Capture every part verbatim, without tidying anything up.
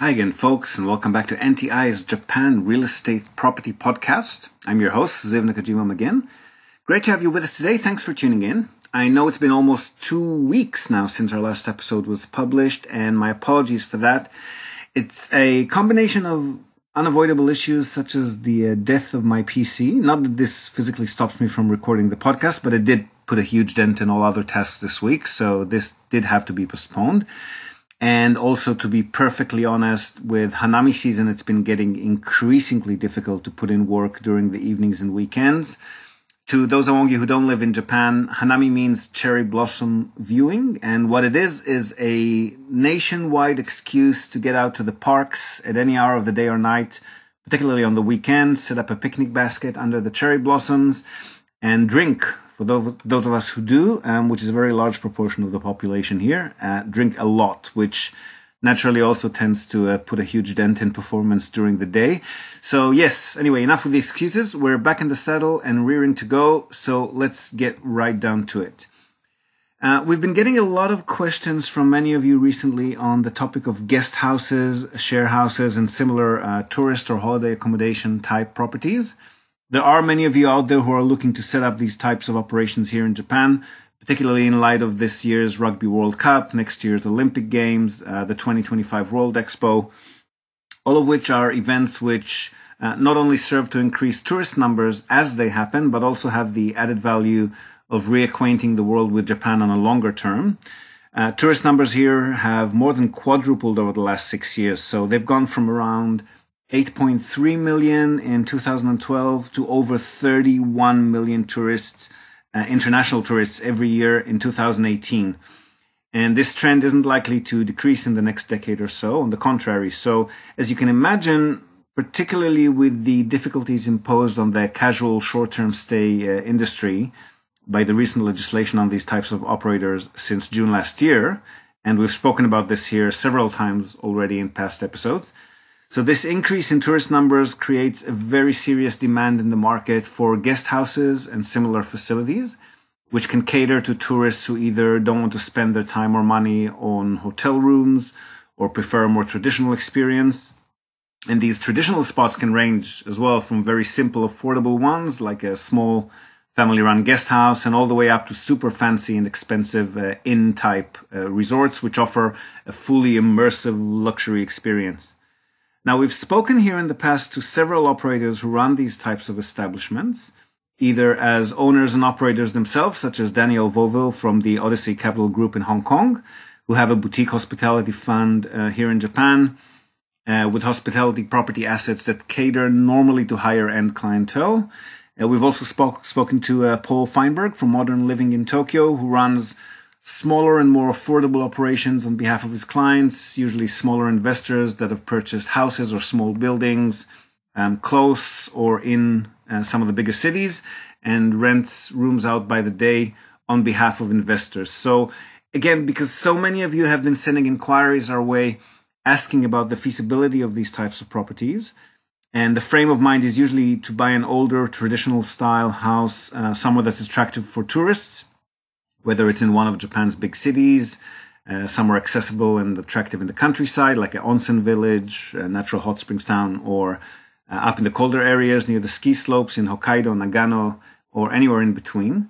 Hi again, folks, and welcome back to N T I's Japan Real Estate Property Podcast. I'm your host, Ziv Nakajima again. Great to have you with us today. Thanks for tuning in. I know it's been almost two weeks now since our last episode was published, and my apologies for that. It's a combination of unavoidable issues such as the uh, death of my P C. Not that this physically stops me from recording the podcast, but it did put a huge dent in all other tasks this week, so this did have to be postponed. And also, to be perfectly honest, with Hanami season, it's been getting increasingly difficult to put in work during the evenings and weekends. To those among you who don't live in Japan, Hanami means cherry blossom viewing. And what it is, is a nationwide excuse to get out to the parks at any hour of the day or night, particularly on the weekends, set up a picnic basket under the cherry blossoms and drink. For those, those of us who do, um, which is a very large proportion of the population here, uh, drink a lot, which naturally also tends to uh, put a huge dent in performance during the day. So yes, anyway, enough with the excuses. We're back in the saddle and rearing to go. So let's get right down to it. Uh, we've been getting a lot of questions from many of you recently on the topic of guest houses, share houses, and similar uh, tourist or holiday accommodation type properties. There are many of you out there who are looking to set up these types of operations here in Japan, particularly in light of this year's Rugby World Cup, next year's Olympic Games, uh, the twenty twenty-five World Expo, all of which are events which uh, not only serve to increase tourist numbers as they happen, but also have the added value of reacquainting the world with Japan on a longer term. Uh, tourist numbers here have more than quadrupled over the last six years, so they've gone from around eight point three million in two thousand twelve to over thirty-one million tourists, uh, international tourists every year in two thousand eighteen. And this trend isn't likely to decrease in the next decade or so. On the contrary. So as you can imagine, particularly with the difficulties imposed on the casual short-term stay uh, industry by the recent legislation on these types of operators since June last year, and we've spoken about this here several times already in past episodes. So this increase in tourist numbers creates a very serious demand in the market for guest houses and similar facilities, which can cater to tourists who either don't want to spend their time or money on hotel rooms or prefer a more traditional experience. And these traditional spots can range as well from very simple, affordable ones like a small family-run guest house and all the way up to super fancy and expensive uh, inn-type uh, resorts, which offer a fully immersive luxury experience. Now, we've spoken here in the past to several operators who run these types of establishments, either as owners and operators themselves, such as Daniel Vovil from the Odyssey Capital Group in Hong Kong, who have a boutique hospitality fund uh, here in Japan uh, with hospitality property assets that cater normally to higher-end clientele. Uh, we've also spoke, spoken to uh, Paul Feinberg from Modern Living in Tokyo, who runs smaller and more affordable operations on behalf of his clients, usually smaller investors that have purchased houses or small buildings um, close or in uh, some of the bigger cities and rents rooms out by the day on behalf of investors. So again, because so many of you have been sending inquiries our way asking about the feasibility of these types of properties, and the frame of mind is usually to buy an older traditional style house uh, somewhere that's attractive for tourists, whether it's in one of Japan's big cities, uh, somewhere accessible and attractive in the countryside, like an onsen village, a natural hot springs town, or uh, up in the colder areas near the ski slopes in Hokkaido, Nagano, or anywhere in between.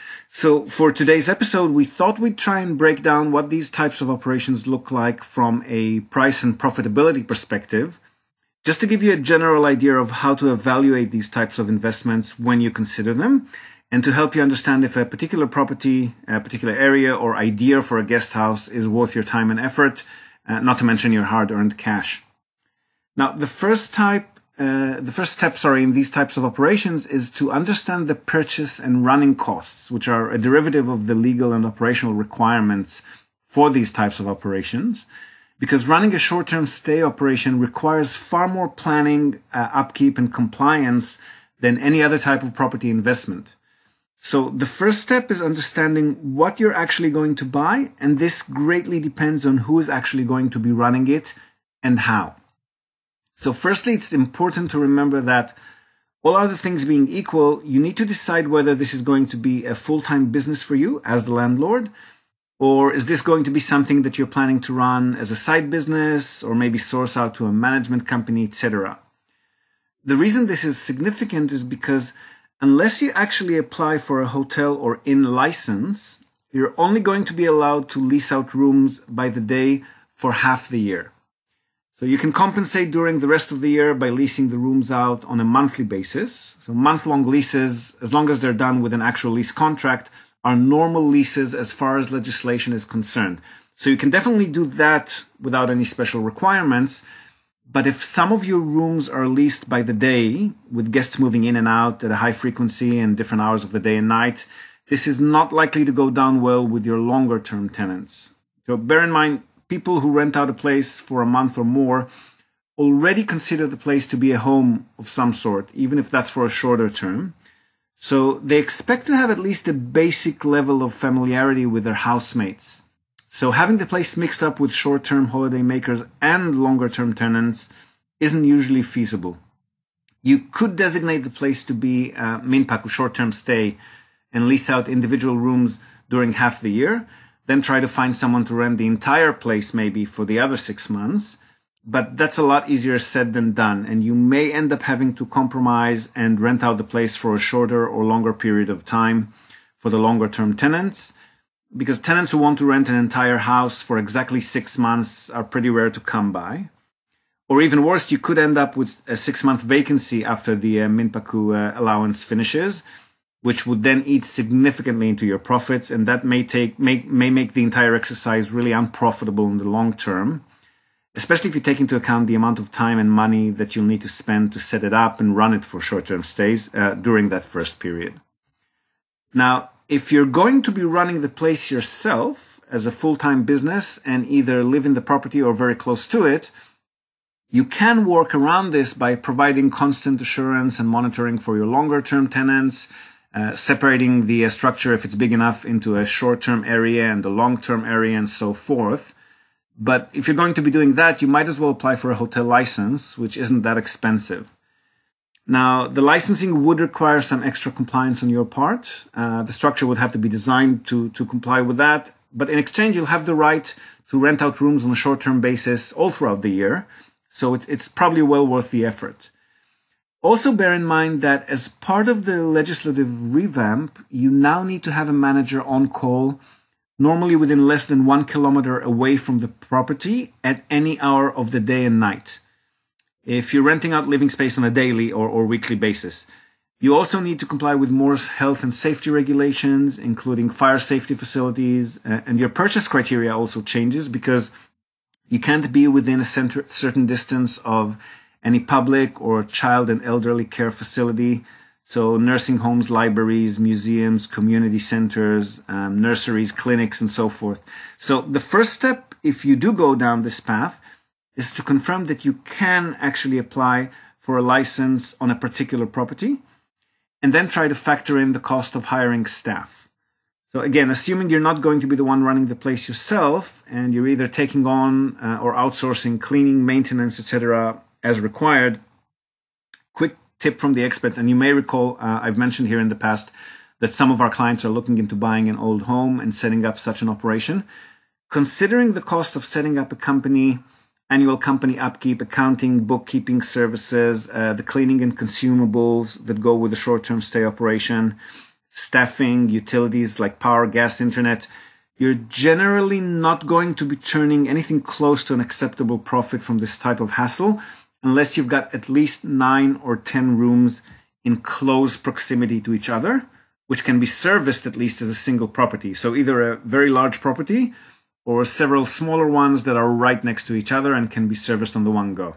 So for today's episode, we thought we'd try and break down what these types of operations look like from a price and profitability perspective, just to give you a general idea of how to evaluate these types of investments when you consider them, and to help you understand if a particular property, a particular area, or idea for a guest house is worth your time and effort, uh, not to mention your hard-earned cash. Now, the first type, uh, the first step, sorry, in these types of operations is to understand the purchase and running costs, which are a derivative of the legal and operational requirements for these types of operations, because running a short-term stay operation requires far more planning, uh, upkeep, and compliance than any other type of property investment. So the first step is understanding what you're actually going to buy, and this greatly depends on who is actually going to be running it and how. So firstly, it's important to remember that all other things being equal, you need to decide whether this is going to be a full-time business for you as the landlord, Or is this going to be something that you're planning to run as a side business or maybe source out to a management company, et cetera? The reason this is significant is because unless you actually apply for a hotel or inn license, you're only going to be allowed to lease out rooms by the day for half the year. So you can compensate during the rest of the year by leasing the rooms out on a monthly basis. So month-long leases, as long as they're done with an actual lease contract, are normal leases as far as legislation is concerned. So you can definitely do that without any special requirements. But if some of your rooms are leased by the day, with guests moving in and out at a high frequency and different hours of the day and night, this is not likely to go down well with your longer-term tenants. So bear in mind, people who rent out a place for a month or more already consider the place to be a home of some sort, even if that's for a shorter term. So they expect to have at least a basic level of familiarity with their housemates. So having the place mixed up with short-term holiday makers and longer-term tenants isn't usually feasible. You could designate the place to be a minpak, short-term stay, and lease out individual rooms during half the year, then try to find someone to rent the entire place maybe for the other six months. But that's a lot easier said than done, and you may end up having to compromise and rent out the place for a shorter or longer period of time for the longer-term tenants, because tenants who want to rent an entire house for exactly six months are pretty rare to come by. Or even worse, you could end up with a six-month vacancy after the uh, Minpaku uh, allowance finishes, which would then eat significantly into your profits, and that may take may, may make the entire exercise really unprofitable in the long term, especially if you take into account the amount of time and money that you'll need to spend to set it up and run it for short-term stays uh, during that first period. Now, if you're going to be running the place yourself as a full-time business and either live in the property or very close to it, you can work around this by providing constant assurance and monitoring for your longer-term tenants, uh, separating the uh, structure, if it's big enough, into a short-term area and a long-term area and so forth. But if you're going to be doing that, you might as well apply for a hotel license, which isn't that expensive. Now, the licensing would require some extra compliance on your part. Uh, the structure would have to be designed to, to comply with that. But in exchange, you'll have the right to rent out rooms on a short-term basis all throughout the year. So it's, it's probably well worth the effort. Also bear in mind that as part of the legislative revamp, you now need to have a manager on call, normally within less than one kilometer away from the property at any hour of the day and night, if you're renting out living space on a daily or, or weekly basis. You also need to comply with more health and safety regulations, including fire safety facilities, and your purchase criteria also changes because you can't be within a certain distance of any public or child and elderly care facility. So nursing homes, libraries, museums, community centers, um, nurseries, clinics, and so forth. So the first step, if you do go down this path, is to confirm that you can actually apply for a license on a particular property, and then try to factor in the cost of hiring staff. So again, assuming you're not going to be the one running the place yourself, and you're either taking on uh, or outsourcing cleaning, maintenance, et cetera as required, quick tip from the experts, and you may recall uh, I've mentioned here in the past that some of our clients are looking into buying an old home and setting up such an operation. Considering the cost of setting up a company, annual company upkeep, accounting, bookkeeping services, uh, the cleaning and consumables that go with the short-term stay operation, staffing, utilities like power, gas, internet, you're generally not going to be turning anything close to an acceptable profit from this type of hassle unless you've got at least nine or ten rooms in close proximity to each other, which can be serviced at least as a single property. So either a very large property or several smaller ones that are right next to each other and can be serviced on the one go.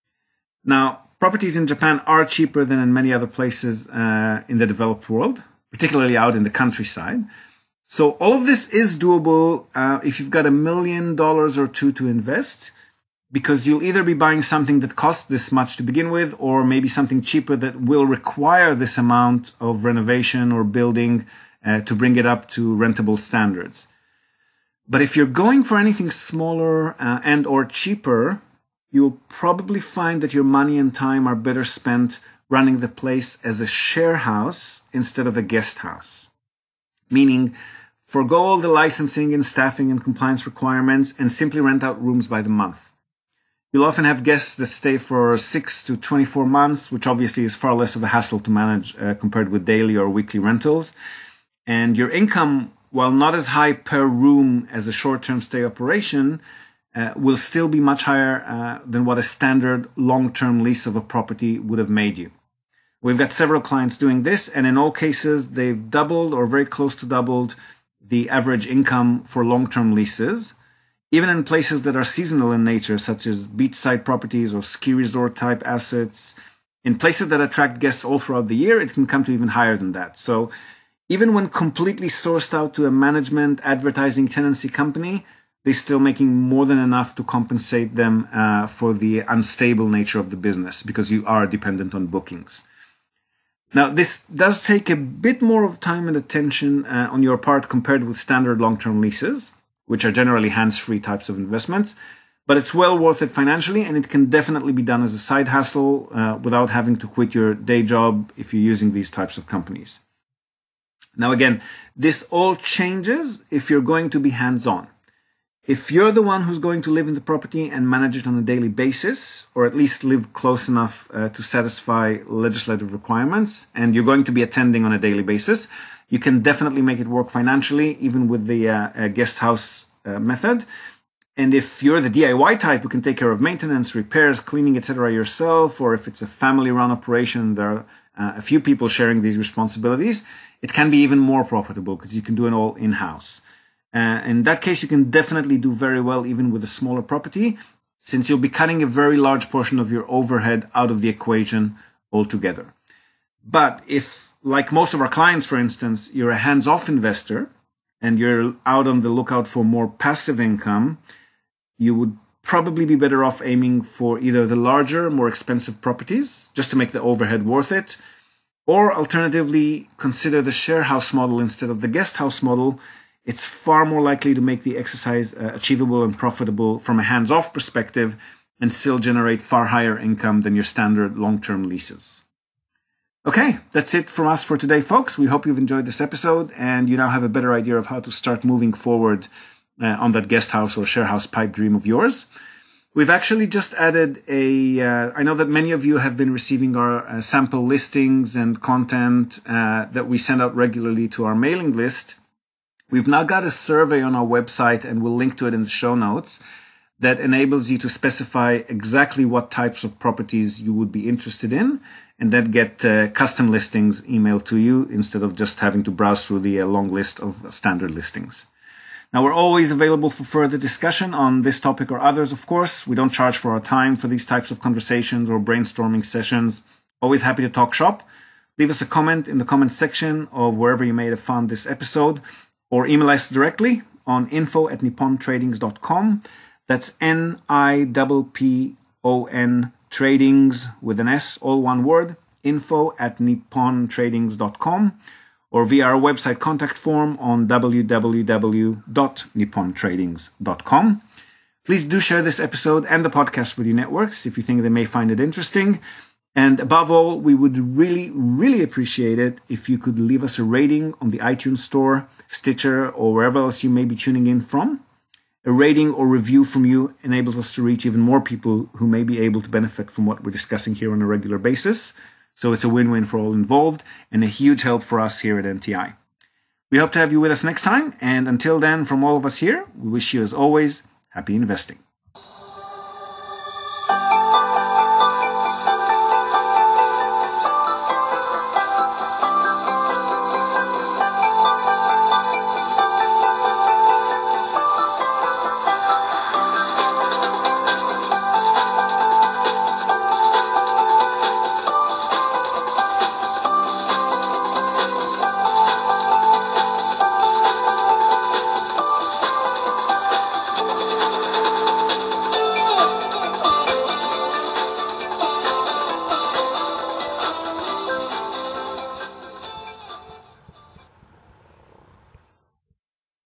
Now, properties in Japan are cheaper than in many other places uh, in the developed world, particularly out in the countryside. So all of this is doable uh, if you've got a million dollars or two to invest, because you'll either be buying something that costs this much to begin with, or maybe something cheaper that will require this amount of renovation or building uh, to bring it up to rentable standards. But if you're going for anything smaller uh, and or cheaper, you'll probably find that your money and time are better spent running the place as a share house instead of a guest house. Meaning, Forgo all the licensing and staffing and compliance requirements and simply rent out rooms by the month. You'll often have guests that stay for six to twenty-four months, which obviously is far less of a hassle to manage uh, compared with daily or weekly rentals. And your income, while not as high per room as a short-term stay operation, uh, will still be much higher uh, than what a standard long-term lease of a property would have made you. We've got several clients doing this, and in all cases, they've doubled or very close to doubled the average income for long-term leases, even in places that are seasonal in nature, such as beachside properties or ski resort type assets. In places that attract guests all throughout the year, it can come to even higher than that. So even when completely sourced out to a management, advertising, tenancy company, they're still making more than enough to compensate them uh, for the unstable nature of the business, because you are dependent on bookings. Now, this does take a bit more of time and attention uh, on your part compared with standard long-term leases, which are generally hands-free types of investments, but it's well worth it financially, and it can definitely be done as a side hustle uh, without having to quit your day job if you're using these types of companies. Now, again, this all changes if you're going to be hands-on. If you're the one who's going to live in the property and manage it on a daily basis, or at least live close enough uh, to satisfy legislative requirements, and you're going to be attending on a daily basis, you can definitely make it work financially, even with the uh, uh, guest house uh, method. And if you're the D I Y type who can take care of maintenance, repairs, cleaning, et cetera yourself, or if it's a family-run operation, there are uh, a few people sharing these responsibilities, it can be even more profitable because you can do it all in-house. Uh, in that case, you can definitely do very well even with a smaller property, since you'll be cutting a very large portion of your overhead out of the equation altogether. But if, like most of our clients, for instance, you're a hands-off investor and you're out on the lookout for more passive income, you would probably be better off aiming for either the larger, more expensive properties, just to make the overhead worth it, or alternatively, consider the share house model instead of the guest house model. It's far more likely to make the exercise uh, achievable and profitable from a hands-off perspective and still generate far higher income than your standard long-term leases. Okay, that's it from us for today, folks. We hope you've enjoyed this episode and you now have a better idea of how to start moving forward uh, on that guest house or share house pipe dream of yours. We've actually just added a, uh, I know that many of you have been receiving our uh, sample listings and content uh, that we send out regularly to our mailing list. We've now got a survey on our website, and we'll link to it in the show notes, that enables you to specify exactly what types of properties you would be interested in, and then get uh, custom listings emailed to you instead of just having to browse through the uh, long list of standard listings. Now, we're always available for further discussion on this topic or others, of course. We don't charge for our time for these types of conversations or brainstorming sessions. Always happy to talk shop. Leave us a comment in the comment section of wherever you may have found this episode, or email us directly on info at nippon tradings dot com. That's N I P P O N Tradings with an S, all one word, info at nippon tradings dot com, or via our website contact form on w w w dot nippon tradings dot com. Please do share this episode and the podcast with your networks if you think they may find it interesting. And above all, we would really, really appreciate it if you could leave us a rating on the iTunes Store, Stitcher, or wherever else you may be tuning in from. A rating or review from you enables us to reach even more people who may be able to benefit from what we're discussing here on a regular basis. So it's a win-win for all involved and a huge help for us here at N T I. We hope to have you with us next time. And until then, from all of us here, we wish you, as always, happy investing.